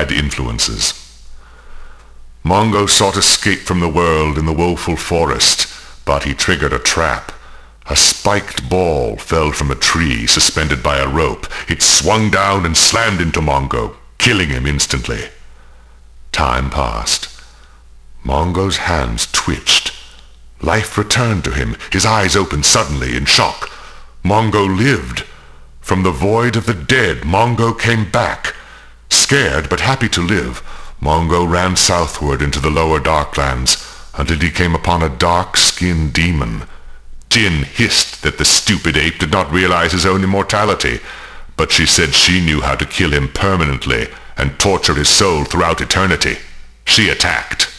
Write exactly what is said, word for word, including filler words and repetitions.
bad influences. Mongo sought escape from the world in the woeful forest, but he triggered a trap. A spiked ball fell from a tree suspended by a rope. It swung down and slammed into Mongo, killing him instantly. Time passed. Mongo's hands twitched. Life returned to him. His eyes opened suddenly in shock. Mongo lived. From the void of the dead, Mongo came back. Scared but happy to live, Mongo ran southward into the lower Darklands until he came upon a dark-skinned demon. Jin hissed that the stupid ape did not realize his own immortality, but she said she knew how to kill him permanently and torture his soul throughout eternity. She attacked.